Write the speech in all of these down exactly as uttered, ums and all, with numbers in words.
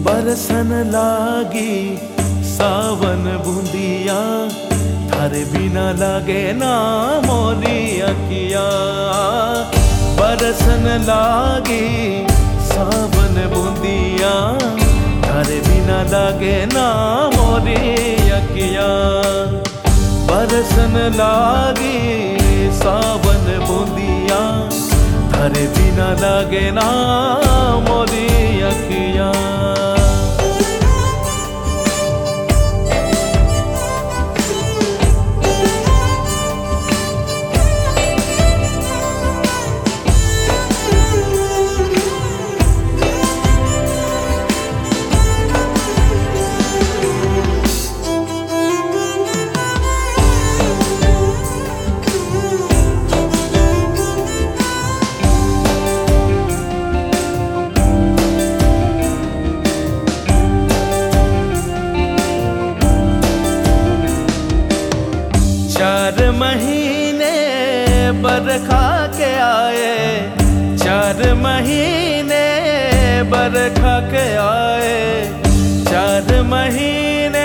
बरसन लागी सावन बूंदिया, थारे बिना लागे ना मोरी अखिया। बरसन लागी सावन बूंदिया, थारे बिना लागे ना मोरी अखिया। बरसन लागी सावन बूंदिया, थारे बिना लागे ना मोरी अखिया। चार महीने बरखा के आए, चार महीने बरखा के आए, चार महीने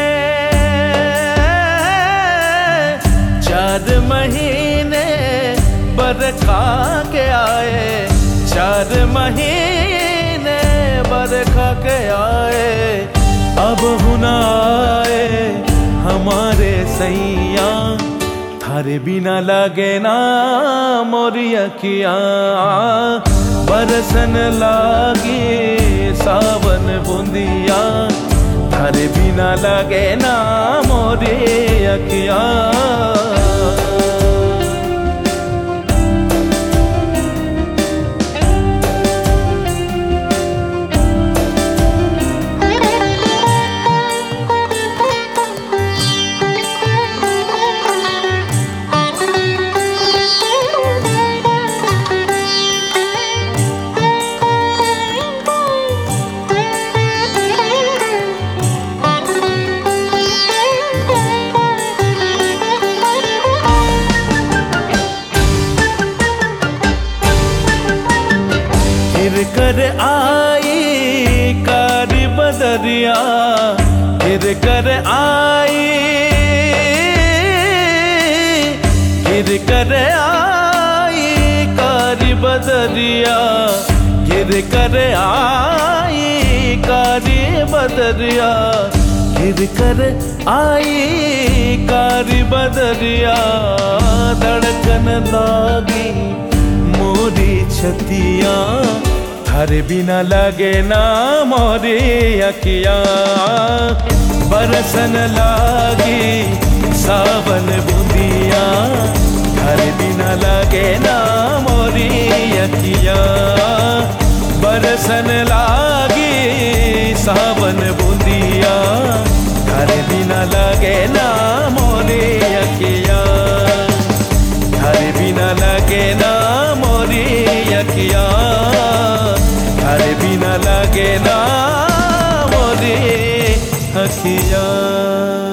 चार महीने बरखा के आए, चार महीने बरखा के आए। अब हुना आए हमारे सैया, थारे बिना लागे ना मोरी अखिया। बरसन लागी सावन बूंदिया, थारे बिना लागे ना मोरी अखिया। फिर कर आई कारी बदरिया, फिर कर आई फिर कर आई कारी बदरिया, फिर कर आई कारी बदरिया, फिर कर आई कारी बदरिया। धड़कन लागी मोरी छतिया, थारे बिना लागे ना मोरी अखिया। बरसन लागी सावन बूंदिया, थारे बिना लागे ना मोरी अखिया। बरसन लागी सावन बूंदिया, थारे बिना लागे ना मोरी अखिया। थारे बिना लागे ना मोरी अखिया, थारे बिना लागे ना मोरी अखिया।